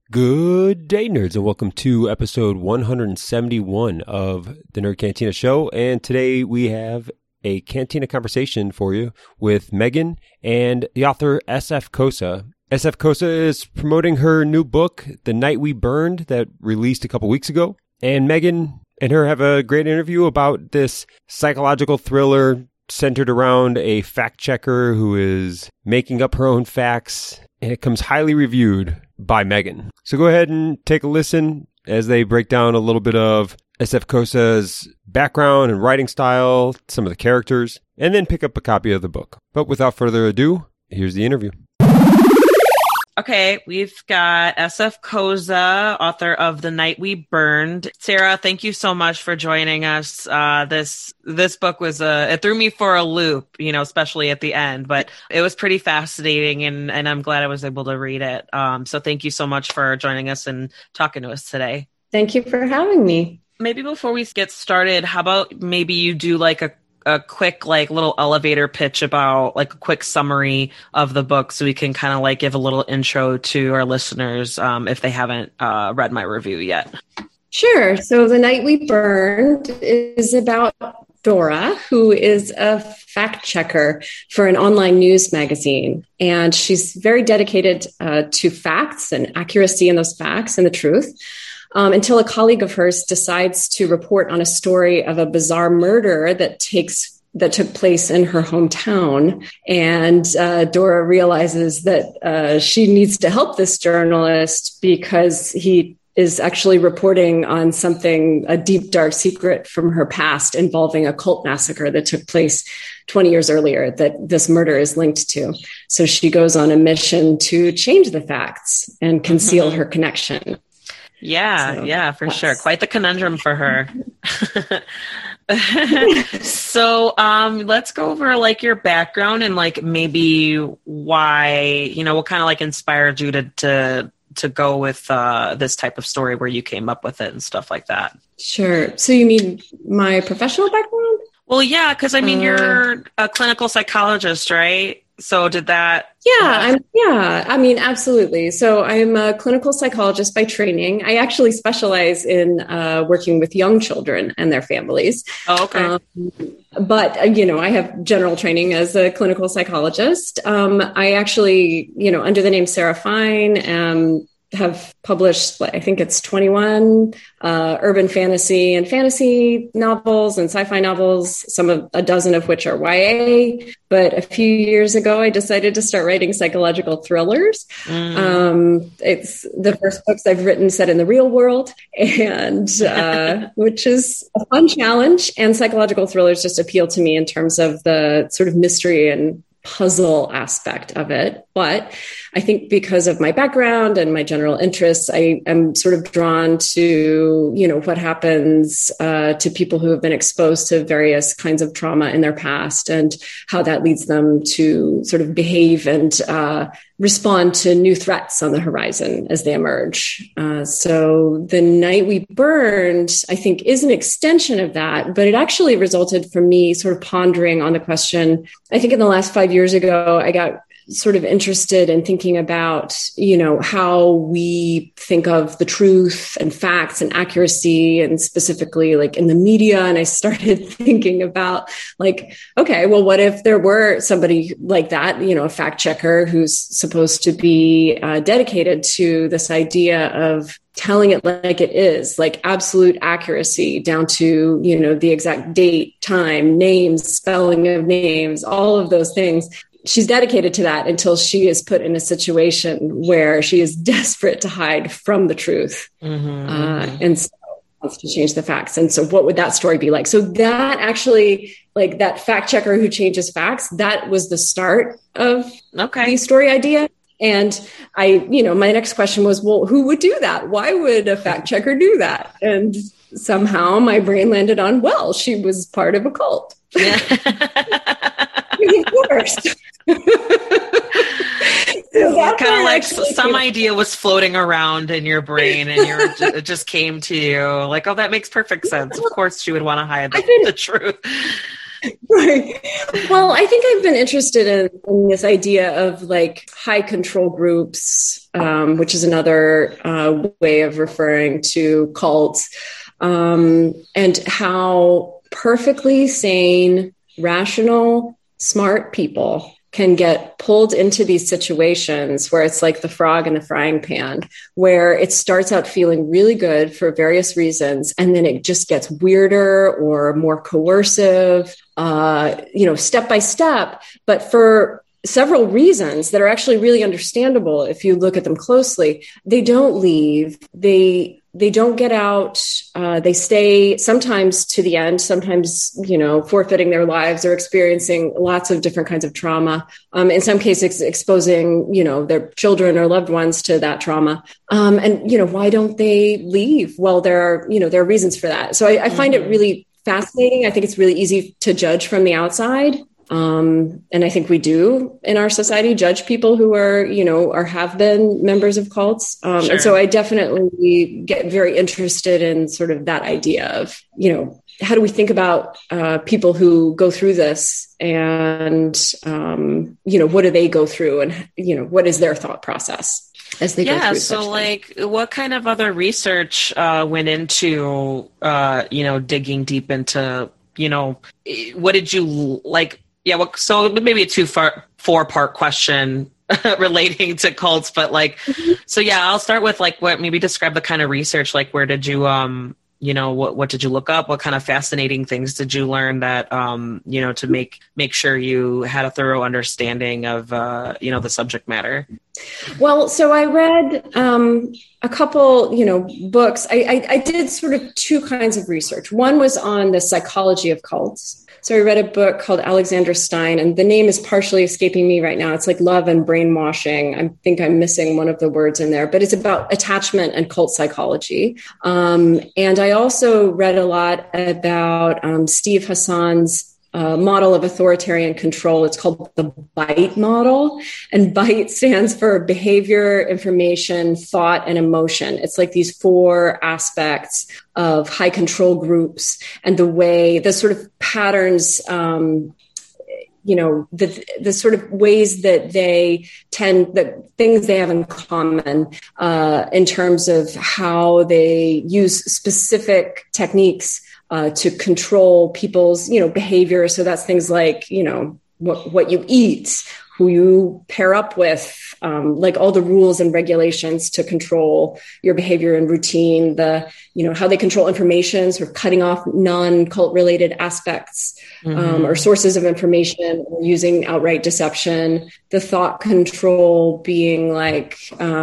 Good day, nerds, and welcome to episode 171 of the Nerd Cantina Show. And today we have a Cantina conversation for you with Megan and the author SF Kosa. SF Kosa is promoting her new book, The Night We Burned, that released a couple weeks ago. And Megan and her have a great interview about this psychological thriller centered around a fact checker who is making up her own facts, and it comes highly reviewed by Megan. So go ahead and take a listen as they break down a little bit of SF Kosa's background and writing style, some of the characters, and then pick up a copy of the book. But without further ado, here's the interview. Okay, we've got SF Kosa, author of The Night We Burned. Sarah, thank you so much for joining us. This book was it threw me for a loop, especially at the end, but it was pretty fascinating, and I'm glad I was able to read it. So thank you so much for joining us and talking to us today. Thank you for having me. Maybe before we get started, how about maybe you do like a quick little elevator pitch about a quick summary of the book so we can kind of give a little intro to our listeners if they haven't read my review yet. Sure. So The Night We Burned is about Dora, who is a fact checker for an online news magazine. And she's very dedicated to facts and accuracy in those facts and the truth. Until a colleague of hers decides to report on a story of a bizarre murder that took place in her hometown. And Dora realizes that she needs to help this journalist because he is actually reporting on a deep, dark secret from her past involving a cult massacre that took place 20 years earlier that this murder is linked to. So she goes on a mission to change the facts and conceal her connection. Yeah, for sure. Quite the conundrum for her. So let's go over your background and maybe why, what kind of inspired you to go with this type of story where you came up with it and stuff like that. Sure. So you mean my professional background? Well, yeah, because you're a clinical psychologist, right? So did that? Absolutely. So I'm a clinical psychologist by training. I actually specialize in working with young children and their families. Oh, okay. But I have general training as a clinical psychologist. I actually, under the name Sarah Fine, have published, I think it's 21 urban fantasy and fantasy novels and sci-fi novels, a dozen of which are YA. But a few years ago, I decided to start writing psychological thrillers. It's the first books I've written set in the real world, and which is a fun challenge. And psychological thrillers just appeal to me in terms of the sort of mystery and puzzle aspect of it. But I think because of my background and my general interests, I am sort of drawn to, what happens to people who have been exposed to various kinds of trauma in their past and how that leads them to sort of behave and respond to new threats on the horizon as they emerge. So The Night We Burned, I think, is an extension of that, but it actually resulted from me sort of pondering on the question. I think in the last 5 years ago, I got sort of interested in thinking about, how we think of the truth and facts and accuracy, and specifically in the media. And I started thinking about okay, well, what if there were somebody like that, a fact checker who's supposed to be dedicated to this idea of telling it like it is, absolute accuracy down to, the exact date, time, names, spelling of names, all of those things. She's dedicated to that until she is put in a situation where she is desperate to hide from the truth. And so wants to change the facts. And so what would that story be like? So that actually, that fact checker who changes facts, that was the start of the story idea. And my next question was, well, who would do that? Why would a fact checker do that? And somehow my brain landed on, well, she was part of a cult. Yeah. Of course. Kind of some idea was floating around in your brain and it just came to you oh, that makes perfect sense. Of course she would want to hide the truth. Right. Well, I think I've been interested in this idea of like high control groups, which is another way of referring to cults, and how perfectly sane, rational, smart people can get pulled into these situations where it's like the frog in the frying pan, where it starts out feeling really good for various reasons, and then it just gets weirder or more coercive, step by step, but for several reasons that are actually really understandable if you look at them closely. They don't leave. They don't get out. They stay sometimes to the end, sometimes, forfeiting their lives or experiencing lots of different kinds of trauma. In some cases, exposing, their children or loved ones to that trauma. And why don't they leave? Well, there are reasons for that. So I find it really fascinating. I think it's really easy to judge from the outside. And I think we do in our society judge people who are, or have been members of cults. Sure. And so I definitely get very interested in sort of that idea of, how do we think about people who go through this and, what do they go through and, what is their thought process as they go through such so things? like what kind of other research went into, digging deep into, what did you like? Yeah, well, so maybe a four-part question relating to cults, but I'll start with maybe describe the kind of research, where did you, what did you look up? What kind of fascinating things did you learn that, to make sure you had a thorough understanding of, the subject matter? Well, so I read a couple, books. I did sort of two kinds of research. One was on the psychology of cults. So I read a book called Alexandra Stein, and the name is partially escaping me right now. It's like Love and Brainwashing. I think I'm missing one of the words in there, but it's about attachment and cult psychology. And I also read a lot about Steve Hassan's model of authoritarian control. It's called the BITE model, and BITE stands for behavior, information, thought, and emotion. It's like these four aspects of high control groups and the sort of patterns, the sort of ways that that things they have in common in terms of how they use specific techniques to control people's, behavior. So that's things like, what you eat, who you pair up with, like all the rules and regulations to control your behavior and routine, how they control information, sort of cutting off non-cult related aspects or sources of information, or using outright deception, the thought control being like,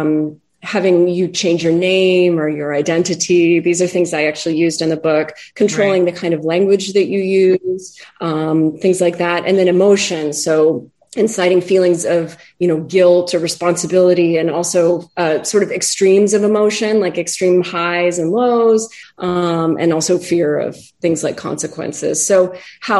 having you change your name or your identity. These are things I actually used in the book, controlling the kind of language that you use, things like that. And then emotion. So inciting feelings of, guilt or responsibility, and also sort of extremes of emotion, like extreme highs and lows, and also fear of things like consequences. So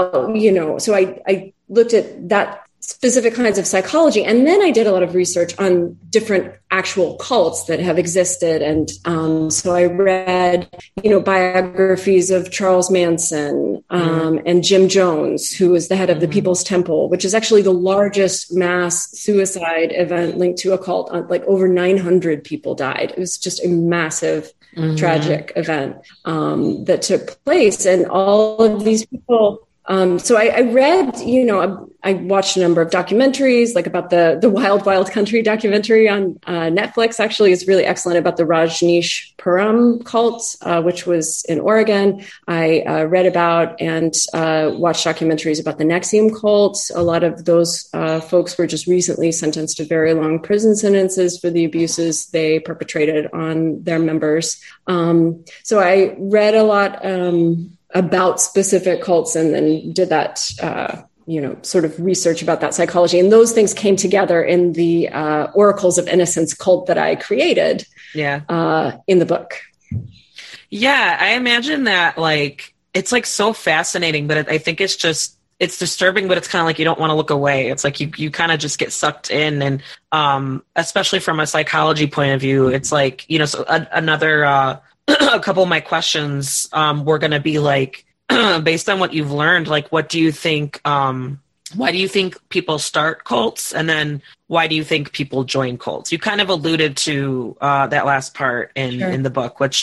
so I looked at that specific kinds of psychology. And then I did a lot of research on different actual cults that have existed. And so I read, biographies of Charles Manson and Jim Jones, who was the head of the People's Temple, which is actually the largest mass suicide event linked to a cult. Like over 900 people died. It was just a massive, tragic event that took place. And all of these people... So I read, I watched a number of documentaries, like about the Wild Wild Country documentary on Netflix. Actually, is really excellent about the Rajneeshpuram cult, which was in Oregon. I read about and watched documentaries about the NXIVM cult. A lot of those folks were just recently sentenced to very long prison sentences for the abuses they perpetrated on their members. So I read a lot about specific cults, and then did that, sort of research about that psychology. And those things came together in the Oracles of Innocence cult that I created in the book. Yeah, I imagine that it's so fascinating, but I think it's disturbing, but it's kind of like you don't want to look away. It's like you kind of just get sucked in. And especially from a psychology point of view, it's like, so another... a couple of my questions were going to be like, based on what you've learned, like, what do you think, why do you think people start cults? And then why do you think people join cults? You kind of alluded to that last part in the book, which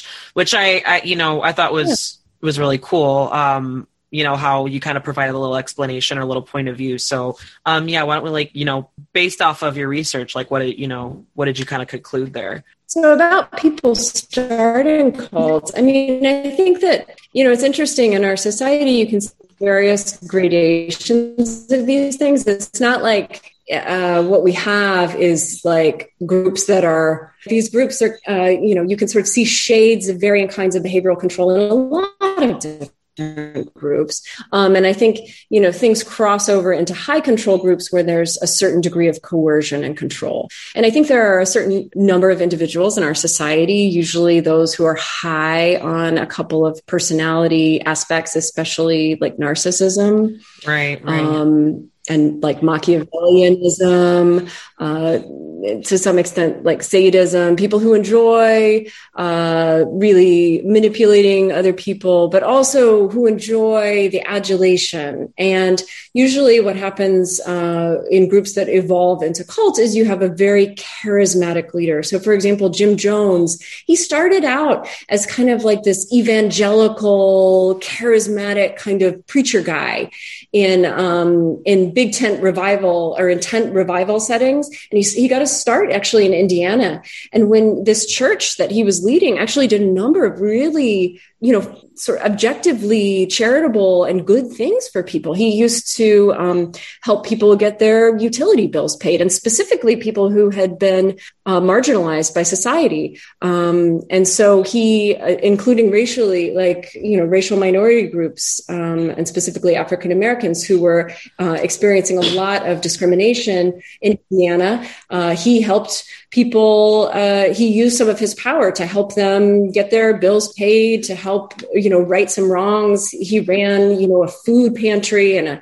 I thought was really cool. How you kind of provided a little explanation or a little point of view. So, why don't we, based off of your research, like, what did you kind of conclude there? So about people starting cults, I mean, I think that, it's interesting in our society, you can see various gradations of these things. It's not like what we have is like groups that are, these groups are, you can sort of see shades of varying kinds of behavioral control in a lot of different groups. And I think, things cross over into high control groups where there's a certain degree of coercion and control. And I think there are a certain number of individuals in our society, usually those who are high on a couple of personality aspects, especially like narcissism. Right. And like Machiavellianism, to some extent, like sadism, people who enjoy really manipulating other people, but also who enjoy the adulation. And usually what happens in groups that evolve into cults is you have a very charismatic leader. So for example, Jim Jones, he started out as kind of like this evangelical, charismatic kind of preacher guy in big tent revival or in tent revival settings. And he got a start actually in Indiana. And when this church that he was leading actually did a number of really, sort of objectively charitable and good things for people. He used to help people get their utility bills paid, and specifically people who had been marginalized by society. And so he, including racially, racial minority groups, and specifically African Americans who were experiencing a lot of discrimination in Indiana, he helped people, he used some of his power to help them get their bills paid, to help, right some wrongs. He ran, a food pantry and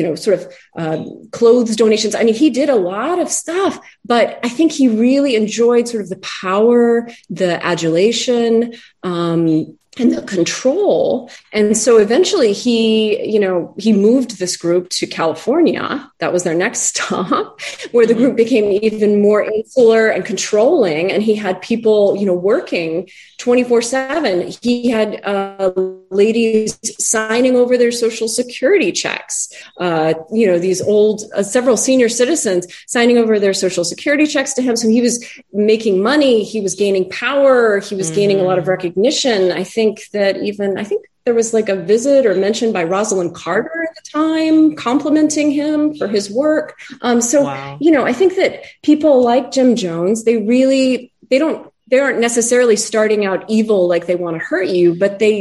clothes donations. I mean, he did a lot of stuff, but I think he really enjoyed sort of the power, the adulation, and the control. And so eventually he moved this group to California. That was their next stop, where the group became even more insular and controlling. And he had people, working 24/7. He had ladies signing over their Social Security checks. These old, several senior citizens signing over their Social Security checks to him. So he was making money. He was gaining power. He was gaining a lot of recognition. I think there was like a visit or mention by Rosalind Carter at the time complimenting him for his work. Wow. I think that people like Jim Jones, they aren't necessarily starting out evil, like they want to hurt you, but they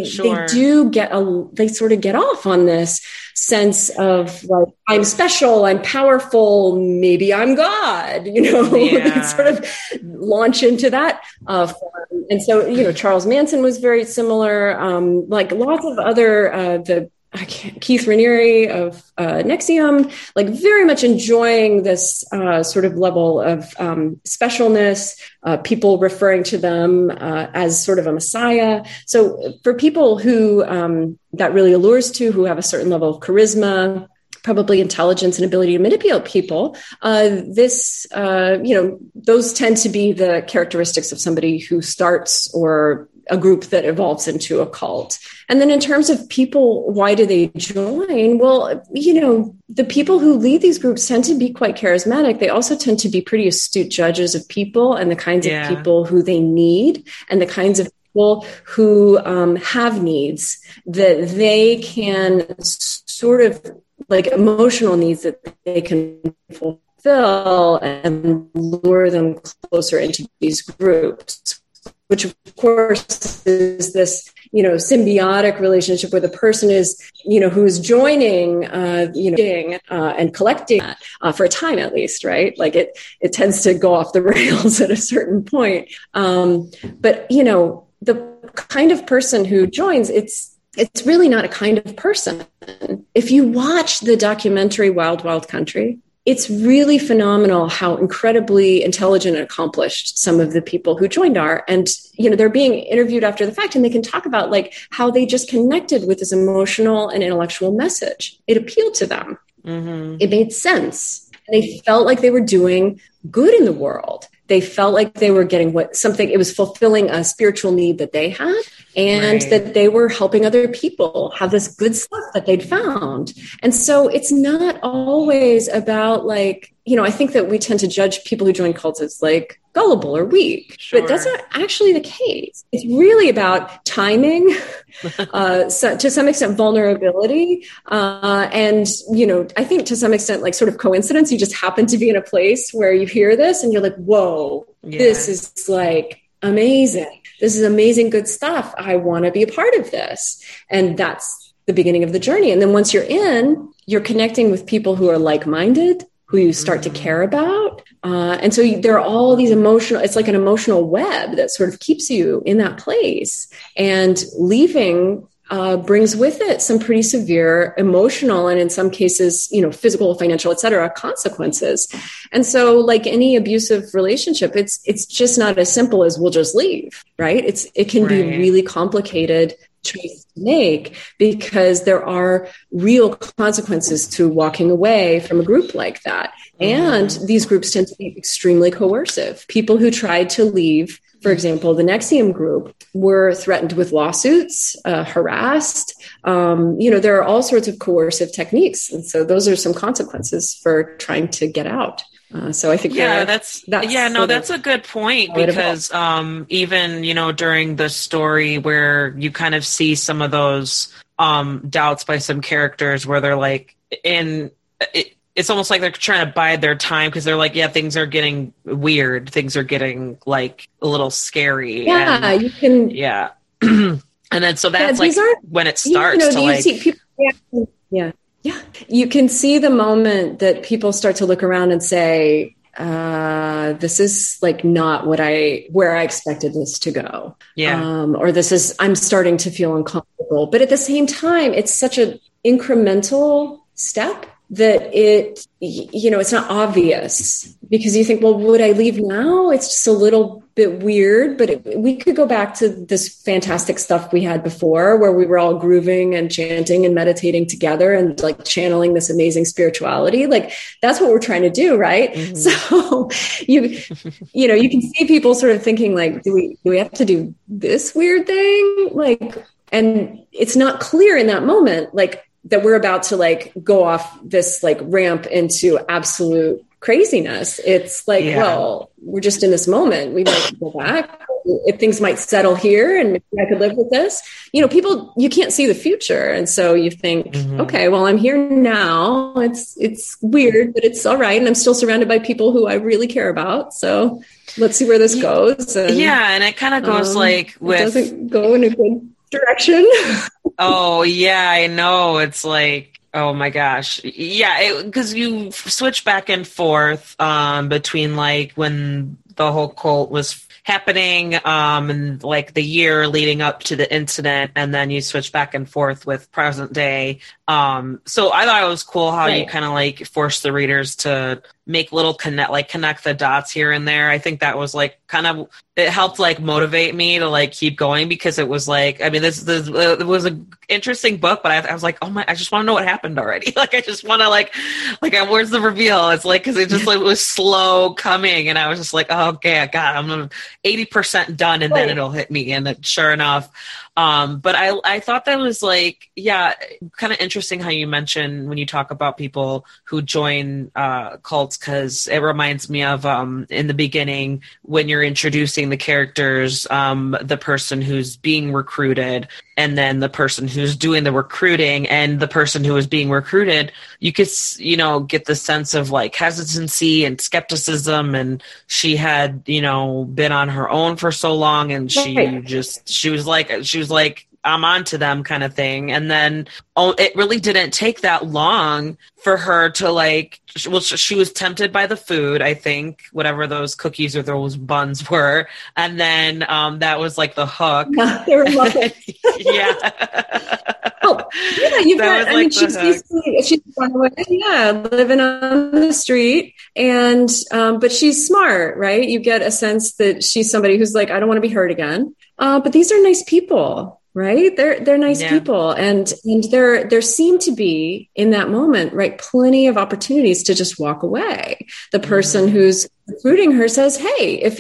sort of get off on this sense of like, I'm special, I'm powerful, maybe I'm God, they sort of launch into that form. And so, Charles Manson was very similar, like lots of other, Keith Raniere of NXIVM, like very much enjoying this sort of level of specialness, people referring to them as sort of a messiah. So for people who that really allures to, who have a certain level of charisma, probably intelligence and ability to manipulate people, those tend to be the characteristics of somebody who starts or a group that evolves into a cult. And then in terms of people, why do they join? Well, the people who lead these groups tend to be quite charismatic. They also tend to be pretty astute judges of people and the kinds of people who they need and the kinds of people who have needs that they can sort of like emotional needs that they can fulfill and lure them closer into these groups, which of course is this, symbiotic relationship where the person is, who's joining, and collecting for a time at least, right? Like it tends to go off the rails at a certain point. But the kind of person who joins, it's really not a kind of person. If you watch the documentary Wild Wild Country, it's really phenomenal how incredibly intelligent and accomplished some of the people who joined are. And, they're being interviewed after the fact, and they can talk about like how they just connected with this emotional and intellectual message. It appealed to them. Mm-hmm. It made sense. They felt like they were doing good in the world. They felt like they were getting it was fulfilling a spiritual need that they had, and that they were helping other people have this good stuff that they'd found. And so it's not always about like, I think that we tend to judge people who join cults as like gullible or weak, but that's not actually the case. It's really about timing, to some extent, vulnerability. And, I think to some extent, like sort of coincidence, you just happen to be in a place where you hear this and you're like, whoa, this is like amazing. This is amazing, good stuff. I want to be a part of this. And that's the beginning of the journey. And then once you're in, you're connecting with people who are like-minded, who you start to care about. And so there are all these it's like an emotional web that sort of keeps you in that place. And leaving brings with it some pretty severe emotional and in some cases, physical, financial, et cetera, consequences. And so like any abusive relationship, it's just not as simple as we'll just leave, right? It can be really complicated choice to make because there are real consequences to walking away from a group like that. And these groups tend to be extremely coercive. People who tried to leave, for example, the NXIVM group, were threatened with lawsuits, harassed. There are all sorts of coercive techniques. And so those are some consequences for trying to get out. So I think that's a good point because even during the story where you kind of see some of those doubts by some characters where they're like it's almost like they're trying to bide their time because they're like, things are getting weird, things are getting like a little scary. And then so that's like when it starts to like see people Yeah. You can see the moment that people start to look around and say, this is like not where I expected this to go. Or I'm starting to feel uncomfortable. But at the same time, it's such an incremental step that it's not obvious because you think, well, would I leave now? It's just a little bit weird, but we could go back to this fantastic stuff we had before where we were all grooving and chanting and meditating together and like channeling this amazing spirituality. Like that's what we're trying to do. Right. Mm-hmm. So you can see people sort of thinking like, do we have to do this weird thing? Like, and it's not clear in that moment, like, that we're about to like go off this like ramp into absolute craziness. It's like, well, we're just in this moment. We might go back if things might settle here and maybe I could live with this. People, you can't see the future. And so you think, okay, well, I'm here now. It's weird, but it's all right. And I'm still surrounded by people who I really care about. So let's see where this goes. And, and it kind of goes like with... It doesn't go in a good direction. Oh, yeah, I know. It's like, oh my gosh. Yeah, because you switch back and forth between like when the whole cult was happening and like the year leading up to the incident, and then you switch back and forth with present day. So I thought it was cool how you kind of like force the readers to make little connect the dots here and there. I think that was like kind of, it helped like motivate me to like keep going because it was like, I mean, this it was an interesting book, but I was like, oh my, I just want to know what happened already. Like, I just want to like, where's the reveal? It's like, cause it just like was slow coming. And I was just like, oh, okay, God, I'm 80% done and then it'll hit me. And sure enough, but I thought that was like, kind of interesting how you mentioned when you talk about people who join cults, because it reminds me of in the beginning when you're introducing the characters, the person who's being recruited and then the person who's doing the recruiting and the person who is being recruited, you could, get the sense of like hesitancy and skepticism. And she had, been on her own for so long and she was like, I'm on to them kind of thing. And then it really didn't take that long for her to like, well, she was tempted by the food, I think, whatever those cookies or those buns were. And then that was like the hook. Yeah, they were muffins. Yeah. Oh, Yeah, you've That got, was I like mean, the she's hook. basically, she's run away, yeah, living on the street. And, but she's smart, right? You get a sense that she's somebody who's like, I don't want to be hurt again. But these are nice people, right? They're nice Yeah. people. And there seem to be in that moment, right? Plenty of opportunities to just walk away. The person who's recruiting her says, hey, if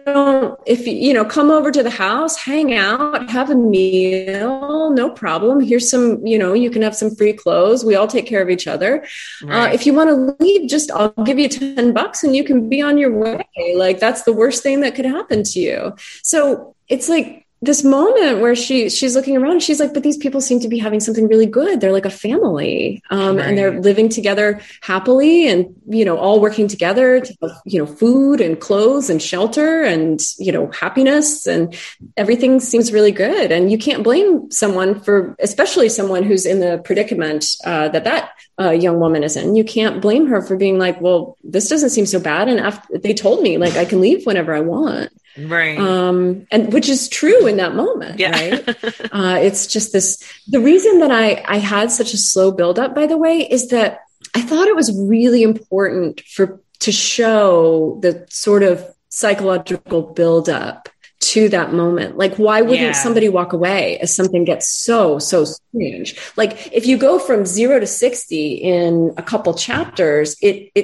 you come over to the house, hang out, have a meal, no problem. Here's some, you can have some free clothes. We all take care of each other. Right. If you want to leave, I'll give you $10 and you can be on your way. Like, that's the worst thing that could happen to you. So it's like this moment where she's looking around and she's like, but these people seem to be having something really good. They're like a family, and they're living together happily and, all working together to have, food and clothes and shelter and, happiness, and everything seems really good. And you can't blame someone especially someone who's in the predicament that young woman is in. You can't blame her for being like, well, this doesn't seem so bad. And after they told me, like, I can leave whenever I want. Right. And which is true in that moment, Yeah. right? It's just the reason that I had such a slow buildup, by the way, is that I thought it was really important to show the sort of psychological buildup to that moment. Like, why wouldn't somebody walk away as something gets so strange? Like, if you go from 0 to 60 in a couple chapters,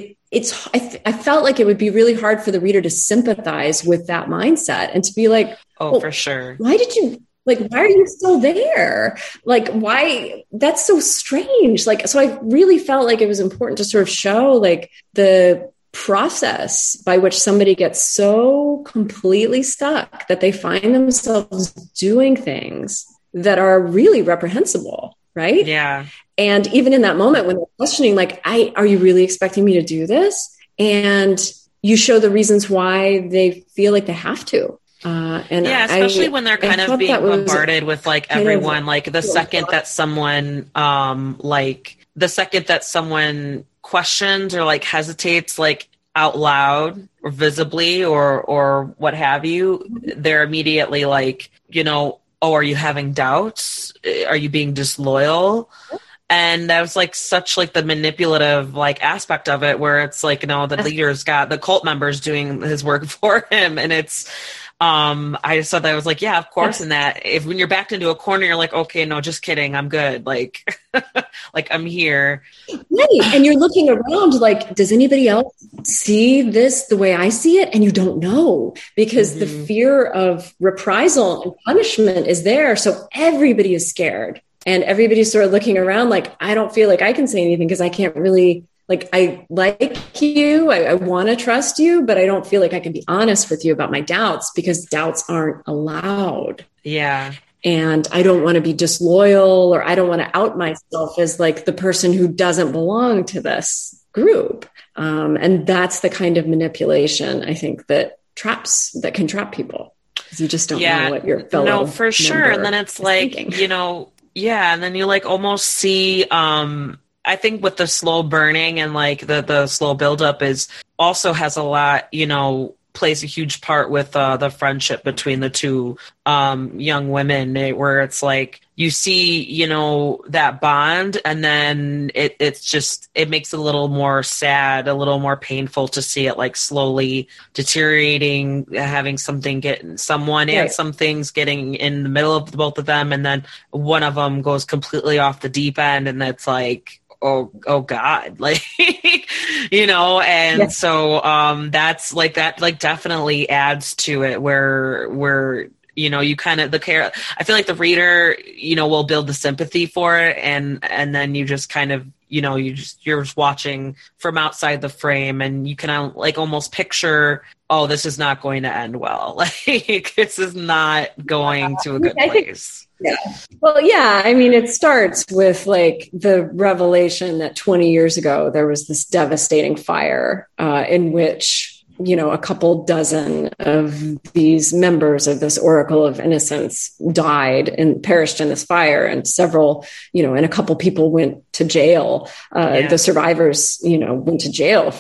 I felt like it would be really hard for the reader to sympathize with that mindset and to be like, oh, for sure. Why are you still there? Like, why? That's so strange. Like, so I really felt like it was important to sort of show like the process by which somebody gets so completely stuck that they find themselves doing things that are really reprehensible. Right. Yeah. And even in that moment when they're questioning, like, are you really expecting me to do this? And you show the reasons why they feel like they have to. Especially when they're kind of being bombarded with like everyone, like the second that someone, questions or like hesitates, like out loud or visibly or what have you, they're immediately like, oh, are you having doubts? Are you being disloyal? And that was like such like the manipulative like aspect of it, where it's like, the leader's got the cult members doing his work for him. And it's, I just thought that was like, yeah, of course. And that when you're backed into a corner, you're like, okay, no, just kidding. I'm good. Like, like I'm here. Right. And you're looking around like, does anybody else see this the way I see it? And you don't know, because the fear of reprisal and punishment is there. So everybody is scared. And everybody's sort of looking around like, I don't feel like I can say anything because I can't really, like, I like you. I want to trust you, but I don't feel like I can be honest with you about my doubts because doubts aren't allowed. Yeah. And I don't want to be disloyal, or I don't want to out myself as like the person who doesn't belong to this group. And that's the kind of manipulation, I think, that can trap people, because you just don't know what your fellow No, for sure. And then it's like, thinking. And then you like almost see, I think with the slow burning and like the slow buildup is also has a lot, plays a huge part with the friendship between the two young women, where it's like you see, that bond, and then it makes it a little more sad, a little more painful to see it like slowly deteriorating, having some things getting in the middle of both of them, and then one of them goes completely off the deep end, and it's like, oh God, like, so that's like, that like definitely adds to it where you kind of I feel like the reader, will build the sympathy for it, and then you just kind of, you're just watching from outside the frame, and you can like almost picture, oh, this is not going to end well. Like, this is not going to a good place. Yeah. Well, yeah. I mean, it starts with like the revelation that 20 years ago, there was this devastating fire in which, a couple dozen of these members of this Oracle of Innocence died and perished in this fire, and several, and a couple people went to jail. The survivors, went to jail for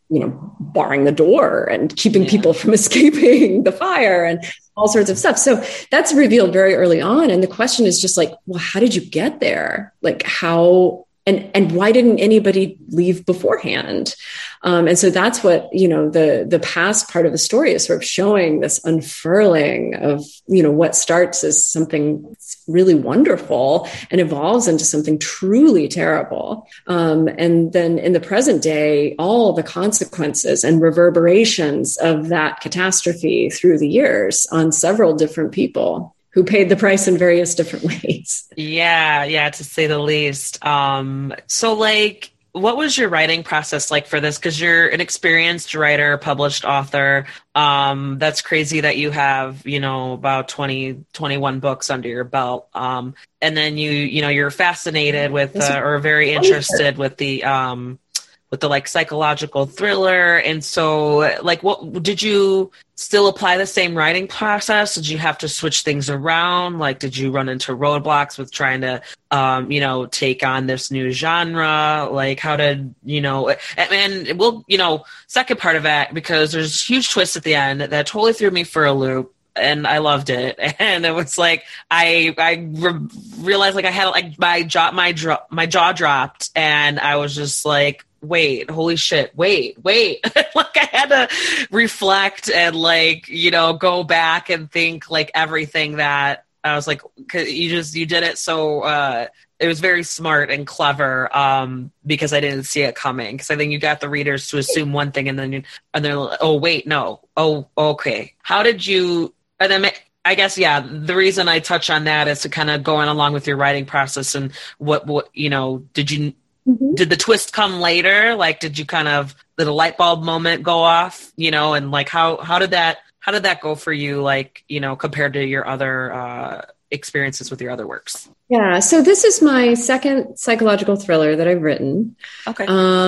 barring the door and keeping people from escaping the fire and all sorts of stuff. So that's revealed very early on. And the question is just like, well, how did you get there? Like how, and why didn't anybody leave beforehand? And so that's what, the past part of the story is sort of showing this unfurling of, what starts as something really wonderful and evolves into something truly terrible. And then in the present day, all the consequences and reverberations of that catastrophe through the years on several different people who paid the price in various different ways. Yeah, to say the least. So like, what was your writing process like for this? Because you're an experienced writer, published author. That's crazy that you have, about 21 books under your belt. And then you're fascinated with, or very interested with the like psychological thriller. And so like, what did you still apply the same writing process? Did you have to switch things around? Like, did you run into roadblocks with trying to, take on this new genre? Like how did, and we'll, second part of that, because there's huge twists at the end that totally threw me for a loop. And I loved it. And it was like, I realized like I had like my jaw dropped, and I was just like, wait, holy shit, wait. Like I had to reflect and like, go back and think like everything that I was like, 'cause you did it. So, it was very smart and clever, because I didn't see it coming. 'Cause I think you got the readers to assume one thing and they're like, oh, wait, no. Oh, okay. How did you, and then I guess, the reason I touch on that is to kind of going along with your writing process and what, did the twist come later? Like, did a light bulb moment go off, and like, how did that go for you? Like, compared to your other, experiences with your other works? Yeah. So this is my second psychological thriller that I've written. Okay.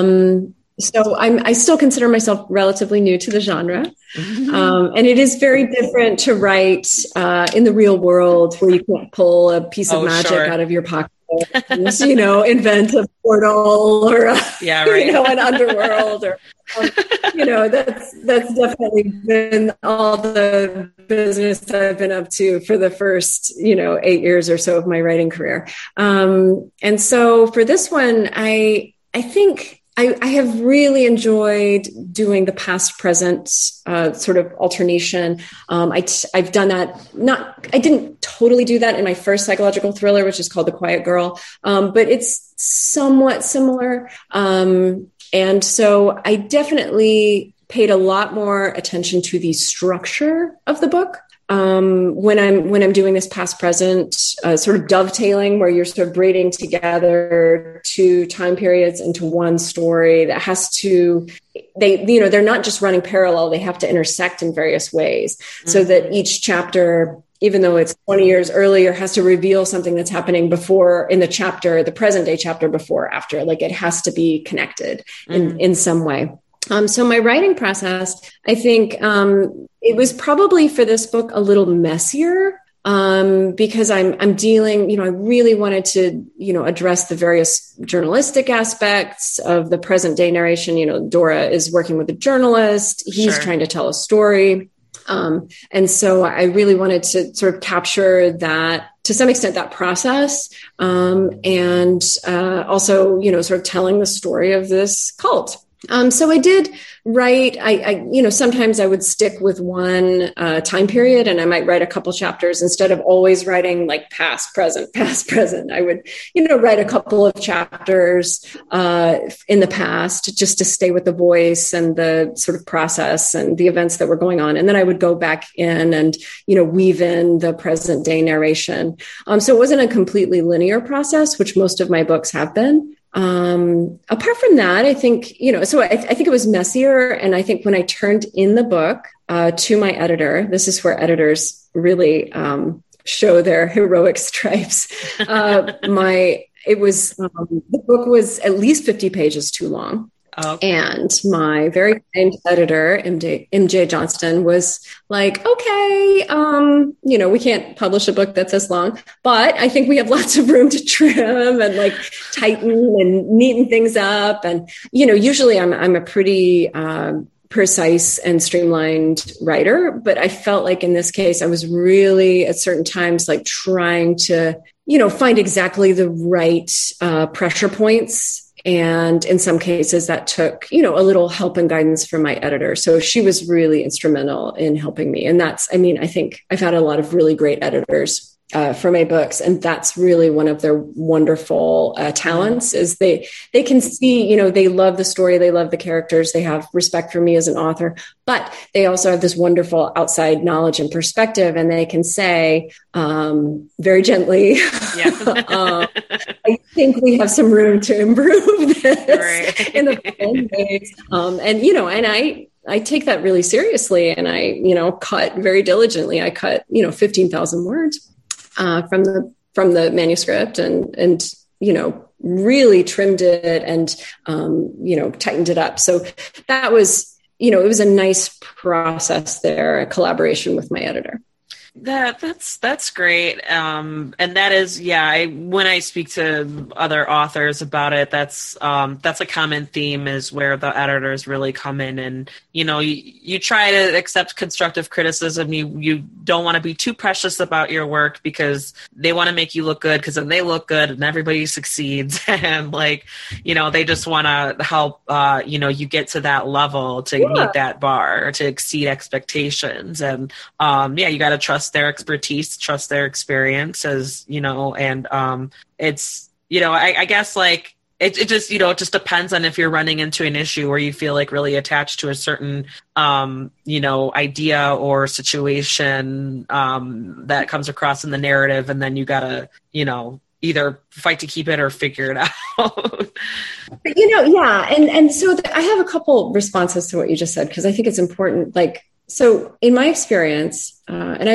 So I still consider myself relatively new to the genre. And it is very different to write in the real world where you can't pull a piece of magic out of your pocket and, invent a portal or an underworld or that's definitely been all the business I've been up to for the first 8 years or so of my writing career. And so for this one, I think I have really enjoyed doing the past present sort of alternation. I've done that. I didn't totally do that in my first psychological thriller, which is called The Quiet Girl, but it's somewhat similar. And so I definitely paid a lot more attention to the structure of the book. When I'm doing this past present, sort of dovetailing where you're sort of braiding together two time periods into one story that has to, they're not just running parallel, they have to intersect in various ways so that each chapter, even though it's 20 years earlier, has to reveal something that's happening before in the present day chapter before or after, like it has to be connected in some way. So my writing process, I think, it was probably for this book a little messier, because I'm dealing, I really wanted to, address the various journalistic aspects of the present day narration. Dora is working with a journalist. He's trying to tell a story. And so I really wanted to sort of capture that, to some extent, that process, and also, sort of telling the story of this cult. So I did write, sometimes I would stick with one time period, and I might write a couple chapters instead of always writing like past, present. I would, write a couple of chapters in the past just to stay with the voice and the sort of process and the events that were going on. And then I would go back in and, weave in the present day narration. So it wasn't a completely linear process, which most of my books have been. Apart from that, I think, so I think it was messier. And I think when I turned in the book to my editor, this is where editors really show their heroic stripes. The book was at least 50 pages too long. Okay. And my very kind editor, MJ Johnston, was like, okay, we can't publish a book that's this long, but I think we have lots of room to trim and like tighten and neaten things up. And, usually I'm a pretty precise and streamlined writer, but I felt like in this case, I was really at certain times like trying to, find exactly the right pressure points. And in some cases that took, a little help and guidance from my editor. So she was really instrumental in helping me. And I think I've had a lot of really great editors for my books. And that's really one of their wonderful talents is they can see, they love the story. They love the characters. They have respect for me as an author, but they also have this wonderful outside knowledge and perspective. And they can say very gently, I think we have some room to improve this in the following ways. And I take that really seriously. And I, cut very diligently. I cut, 15,000 words. From the manuscript and really trimmed it and tightened it up. So that was it was a nice process there, a collaboration with my editor. That's great. And that is, when I speak to other authors about it, that's a common theme is where the editors really come in and, you try to accept constructive criticism. You don't want to be too precious about your work because they want to make you look good because then they look good and everybody succeeds. And they just want to help, you get to that level to meet that bar or to exceed expectations. And, you got to trust their expertise, trust their experience as, and it's, I guess like it just, it just depends on if you're running into an issue where you feel like really attached to a certain, idea or situation that comes across in the narrative. And then you gotta, either fight to keep it or figure it out. And so I have a couple responses to what you just said, because I think it's important. So in my experience, and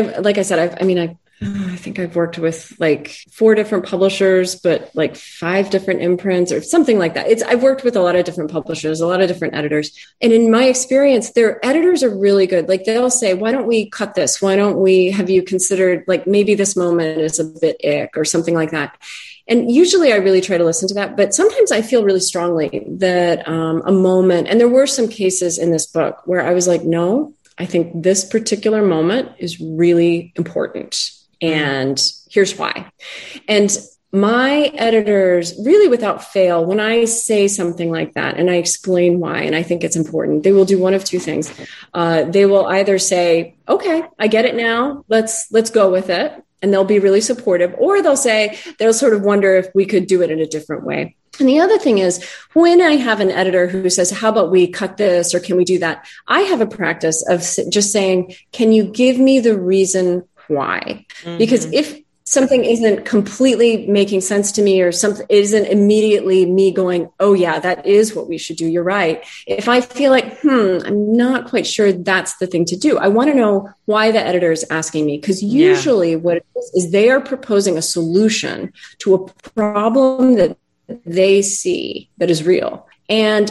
I think I've worked with like 4 different publishers, but like 5 different imprints or something like that. I've worked with a lot of different publishers, a lot of different editors. And in my experience, their editors are really good. Like they'll say, why don't we cut this? Have you considered like maybe this moment is a bit ick or something like that? And usually I really try to listen to that, but sometimes I feel really strongly that a moment, and there were some cases in this book where I was like, no, I think this particular moment is really important. And here's why. And my editors really without fail, when I say something like that and I explain why, and I think it's important, they will do one of 2 things. They will either say, okay, I get it now. Let's go with it. And they'll be really supportive, or they'll sort of wonder if we could do it in a different way. And the other thing is when I have an editor who says, how about we cut this or can we do that? I have a practice of just saying, can you give me the reason why? Mm-hmm. Because if something isn't completely making sense to me or something isn't immediately me going, oh yeah, that is what we should do. You're right. If I feel like, I'm not quite sure that's the thing to do. I want to know why the editor is asking me. Because usually what it is they are proposing a solution to a problem that they see that is real. And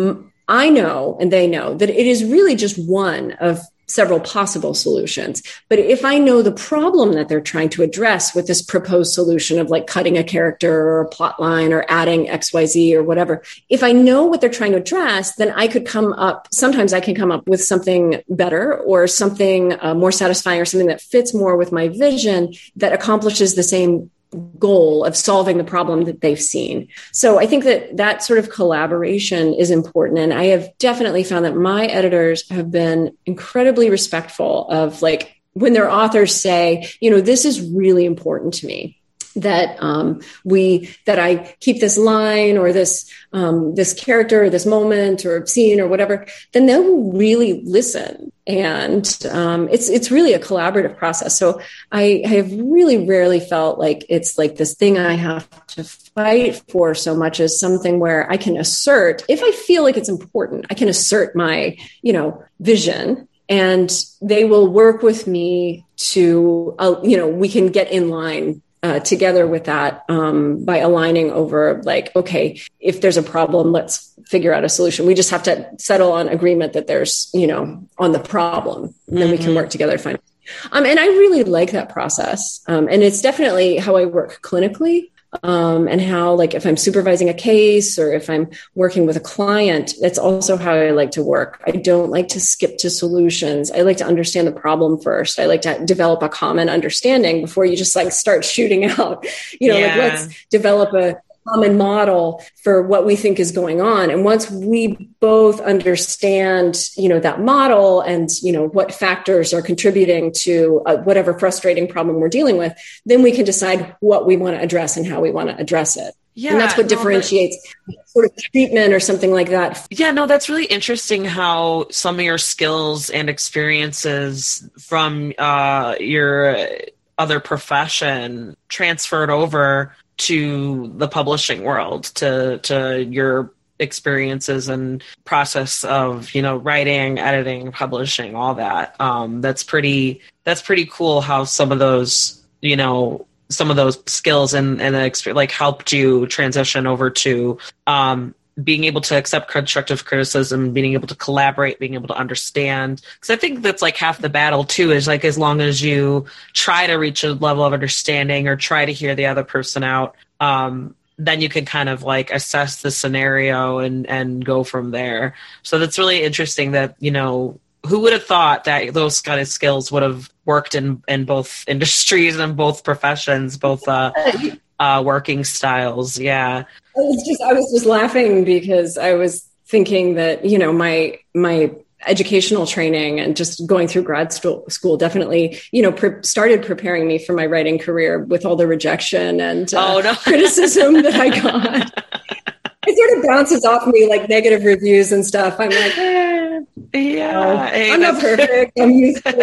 I know, and they know that it is really just one of several possible solutions. But if I know the problem that they're trying to address with this proposed solution of like cutting a character or a plot line or adding XYZ or whatever, if I know what they're trying to address, then sometimes I can come up with something better or something more satisfying or something that fits more with my vision that accomplishes the same goal of solving the problem that they've seen. So I think that sort of collaboration is important. And I have definitely found that my editors have been incredibly respectful of like when their authors say, this is really important to me. That I keep this line or this character or this moment or scene or whatever, then they'll really listen. And it's really a collaborative process. So I have really rarely felt like it's like this thing I have to fight for so much as something where I can assert, if I feel like it's important, I can assert my, vision. And they will work with me to, we can get in line together with that by aligning over like, okay, if there's a problem, let's figure out a solution. We just have to settle on agreement that there's, on the problem, and then we can work together to find. And I really like that process. And it's definitely how I work clinically. And how, like, if I'm supervising a case or if I'm working with a client, that's also how I like to work. I don't like to skip to solutions. I like to understand the problem first. I like to develop a common understanding before you just like start shooting out, like let's develop a common model for what we think is going on. And once we both understand, that model and, what factors are contributing to whatever frustrating problem we're dealing with, then we can decide what we want to address and how we want to address it. Yeah, and that's what differentiates sort of treatment or something like that. Yeah, no, that's really interesting how some of your skills and experiences from your other profession transferred over to the publishing world, to your experiences and process of, writing, editing, publishing, all that. That's pretty cool how some of those skills and like helped you transition over to being able to accept constructive criticism, being able to collaborate, being able to understand. Because I think that's like half the battle too, is like, as long as you try to reach a level of understanding or try to hear the other person out, then you can kind of like assess the scenario and go from there. So that's really interesting that, who would have thought that those kind of skills would have worked in both industries and both professions, both working styles. Yeah. I was just laughing because I was thinking that, my educational training and just going through grad school definitely, started preparing me for my writing career with all the rejection and criticism that I got. It sort of bounces off me like negative reviews and stuff. I'm like, I'm not perfect. I'm used to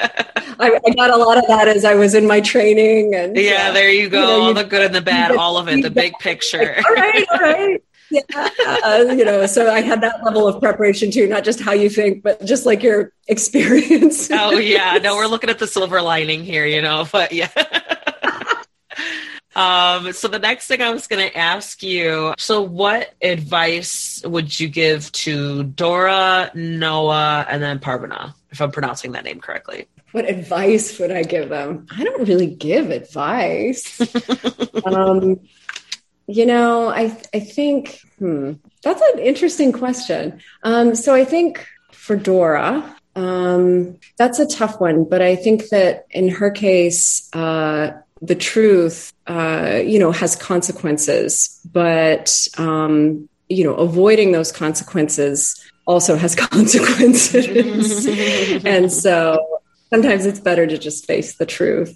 I got a lot of that as I was in my training. And there you go. All the good and the bad, all of it, the big picture. Like, all right. Yeah. So I had that level of preparation too, not just how you think, but just like your experience. Oh yeah. No, we're looking at the silver lining here, but yeah. So the next thing I was going to ask you, so what advice would you give to Dora, Noah, and then Parvana, if I'm pronouncing that name correctly? What advice would I give them? I don't really give advice. I think, that's an interesting question. So I think for Dora, that's a tough one, but I think that in her case, the truth, has consequences, but, avoiding those consequences also has consequences. And so sometimes it's better to just face the truth.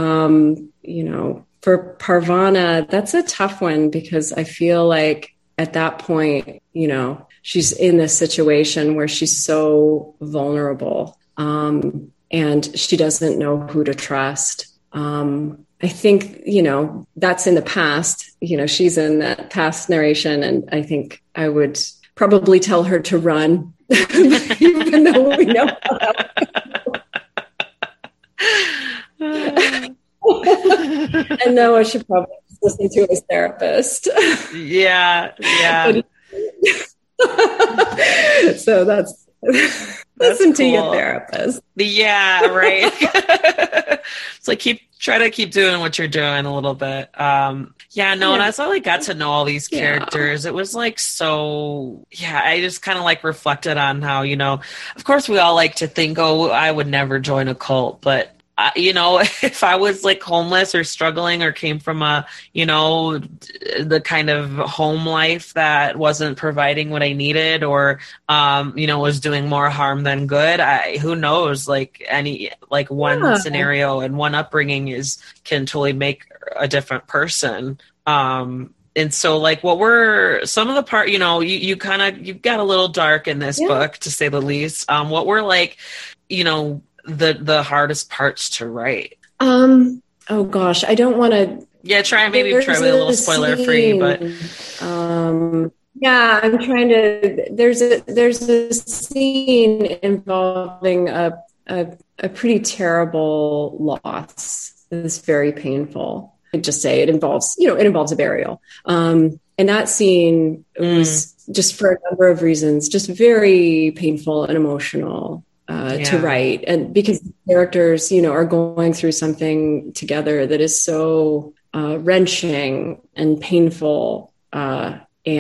For Parvana, that's a tough one because I feel like at that point, she's in this situation where she's so vulnerable, and she doesn't know who to trust. I think, that's in the past, she's in that past narration. And I think I would probably tell her to run, even though we know and Noah should probably listen to his therapist. Yeah. So that's listen to your therapist. Yeah, right. It's like try to keep doing what you're doing a little bit. And as I got to know all these characters, it was like I just kind of like reflected on how, of course we all like to think, oh, I would never join a cult, but if I was like homeless or struggling or came from the kind of home life that wasn't providing what I needed or, was doing more harm than good, who knows, one scenario and one upbringing can totally make a different person. And so what were some of the part, you got a little dark in this book, to say the least. What were the hardest parts to write? Oh gosh, I don't want to. Yeah, try with a little spoiler free, but. I'm trying to. There's a scene involving a pretty terrible loss. It's very painful, could just say it involves a burial. And that scene was just for a number of reasons, just very painful and emotional to write. And because the characters, are going through something together that is so wrenching and painful. So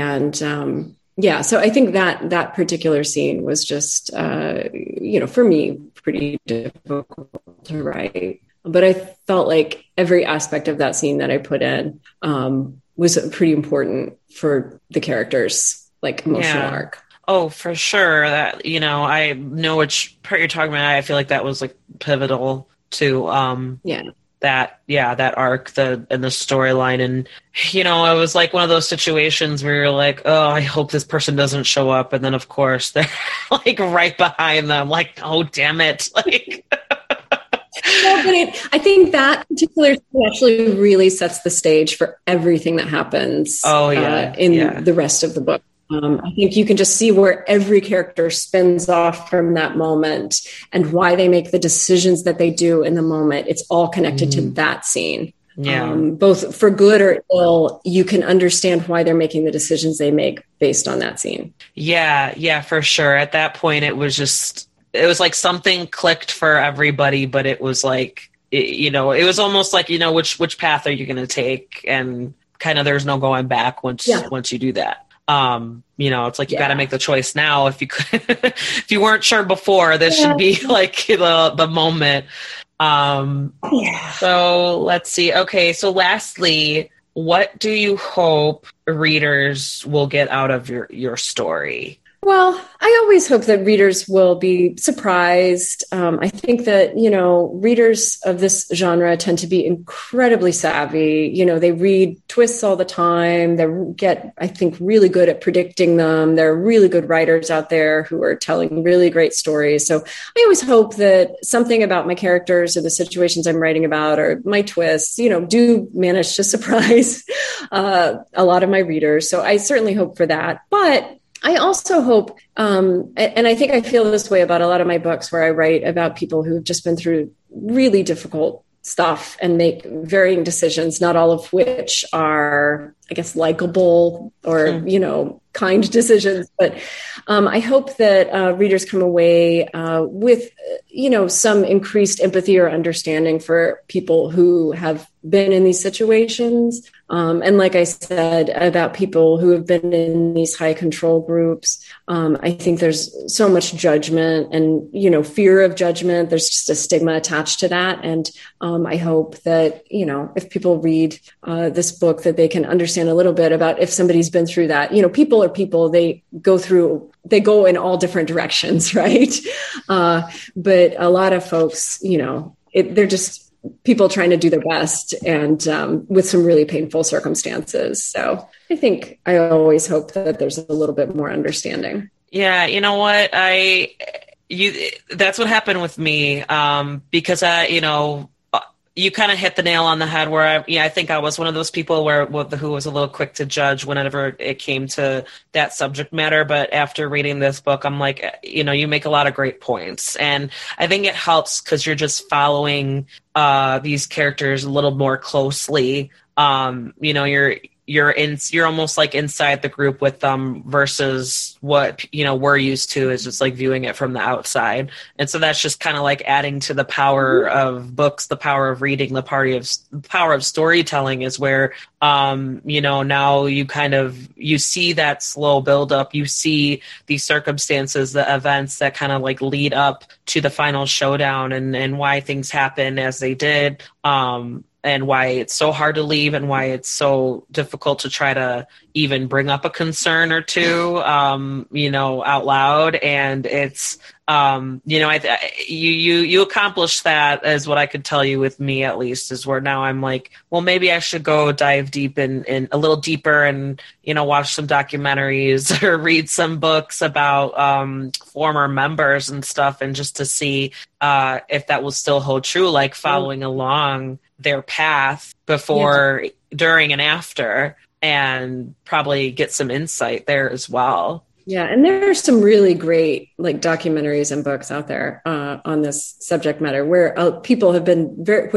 I think that particular scene was just, for me, pretty difficult to write. But I felt like every aspect of that scene that I put in was pretty important for the characters' like emotional arc. Oh, for sure. That, I know which part you're talking about. I feel like that was like pivotal to that arc, and the storyline. And, it was like one of those situations where you're like, oh, I hope this person doesn't show up. And then of course they're like right behind them, like, oh, damn it. Like, I think that particular thing actually really sets the stage for everything that happens in the rest of the book. I think you can just see where every character spins off from that moment and why they make the decisions that they do in the moment. It's all connected to that scene. Yeah. Both for good or ill, you can understand why they're making the decisions they make based on that scene. Yeah, for sure. At that point, it was like something clicked for everybody, but it was like, it was almost like, which path are you going to take? And kind of there's no going back once you do that. It's like you got to make the choice now. If you could, if you weren't sure before, this should be like the moment. So let's see. Okay. So lastly, what do you hope readers will get out of your story? Well, I always hope that readers will be surprised. I think that, readers of this genre tend to be incredibly savvy. They read twists all the time. They get, I think, really good at predicting them. There are really good writers out there who are telling really great stories. So I always hope that something about my characters or the situations I'm writing about or my twists, do manage to surprise a lot of my readers. So I certainly hope for that. But I also hope, and I think I feel this way about a lot of my books where I write about people who've just been through really difficult stuff and make varying decisions, not all of which are, I guess, likable or, kind decisions. But I hope that readers come away with, some increased empathy or understanding for people who have been in these situations. And like I said, about people who have been in these high control groups, I think there's so much judgment and, fear of judgment. There's just a stigma attached to that. And I hope that, if people read this book, that they can understand a little bit about if somebody's been through that. People are people, they go in all different directions, right? But a lot of folks, they're just people trying to do their best and with some really painful circumstances. So I think I always hope that there's a little bit more understanding. Yeah. You know what? That's what happened with me. Because you kind of hit the nail on the head where I think I was one of those people who was a little quick to judge whenever it came to that subject matter. But after reading this book, I'm like, you make a lot of great points. And I think it helps because you're just following these characters a little more closely. You're almost like inside the group with them versus what, we're used to is just like viewing it from the outside. And so that's just kind of like adding to the power of books, the power of reading, the power of storytelling is where, now you see that slow buildup, you see these circumstances, the events that kind of like lead up to the final showdown and why things happen as they did. And why it's so hard to leave and why it's so difficult to try to even bring up a concern or two, out loud. And it's, you accomplish that is what I could tell you with me, at least, is where now I'm like, well, maybe I should go dive deep in a little deeper and, watch some documentaries or read some books about former members and stuff. And just to see if that will still hold true, like following along their path before, during, and after, and probably get some insight there as well. Yeah, and there are some really great documentaries and books out there on this subject matter where people have been where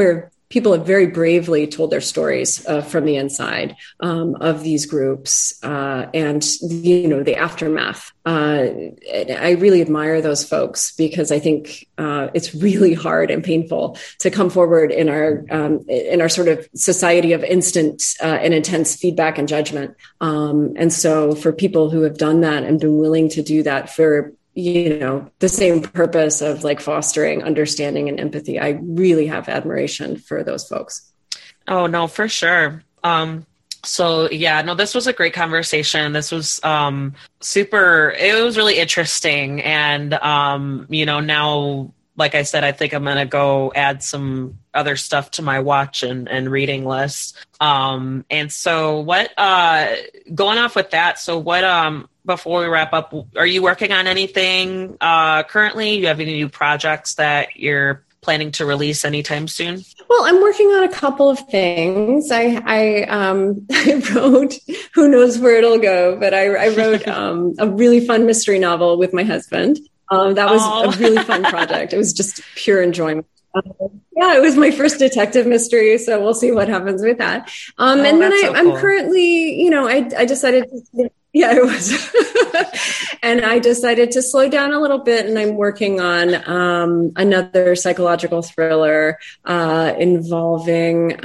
people have very bravely told their stories from the inside of these groups and the aftermath. I really admire those folks because I think it's really hard and painful to come forward in our sort of society of instant and intense feedback and judgment. And so for people who have done that and been willing to do that for the same purpose of like fostering understanding and empathy, I really have admiration for those folks. Oh, no, for sure. So yeah, no, this was a great conversation. This was it was really interesting. And, now, like I said, I think I'm going to go add some other stuff to my watch and reading list. And so going off with that, so before we wrap up, are you working on anything currently? You have any new projects that you're planning to release anytime soon? Well, I'm working on a couple of things. I wrote, who knows where it'll go, but I wrote a really fun mystery novel with my husband. That was a really fun project. It was just pure enjoyment. It was my first detective mystery, so we'll see what happens with that. And then I'm currently, I decided to, it was. And I decided to slow down a little bit, and I'm working on another psychological thriller involving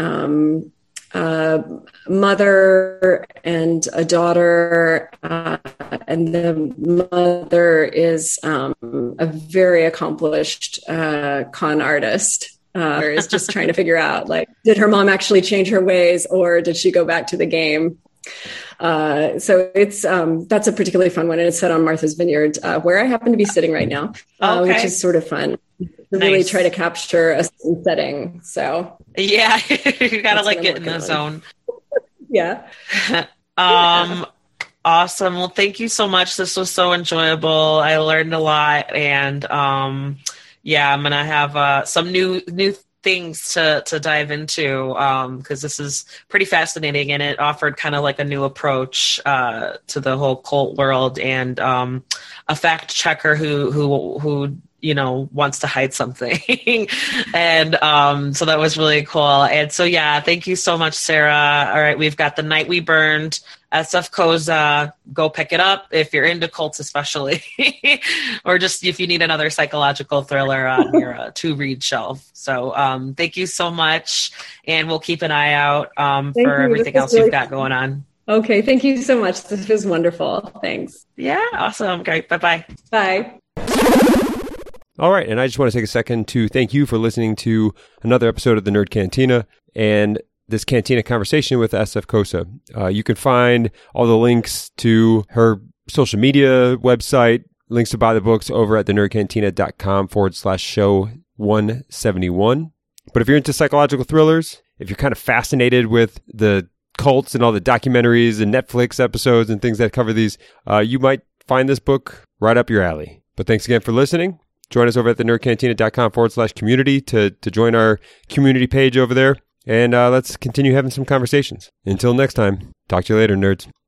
mother and a daughter, and the mother is a very accomplished con artist. Is just trying to figure out, like, did her mom actually change her ways, or did she go back to the game? So it's that's a particularly fun one, and it's set on Martha's Vineyard, where I happen to be sitting right now, which is sort of fun. Really try to capture a setting. So yeah, you gotta get in the zone. Yeah. Awesome. Well, thank you so much. This was so enjoyable. I learned a lot, and I'm gonna have some new things to dive into because this is pretty fascinating, and it offered kind of like a new approach to the whole cult world, and a fact checker who wants to hide something. And so that was really cool. And so, thank you so much, Sarah. All right, we've got The Night We Burned, SF Koza. Go pick it up if you're into cults, especially, or just if you need another psychological thriller on your to-read shelf. So thank you so much, and we'll keep an eye out for everything else you've got going on. Okay, thank you so much. This was wonderful. Thanks. Yeah, awesome. Great. Bye-bye. Bye. All right, and I just want to take a second to thank you for listening to another episode of the Nerd Cantina and this Cantina conversation with SF Koza. You can find all the links to her social media website, links to buy the books over at thenerdcantina.com/show 171. But if you're into psychological thrillers, if you're kind of fascinated with the cults and all the documentaries and Netflix episodes and things that cover these, you might find this book right up your alley. But thanks again for listening. Join us over at thenerdcantina.com/community to join our community page over there. And let's continue having some conversations. Until next time, talk to you later, nerds.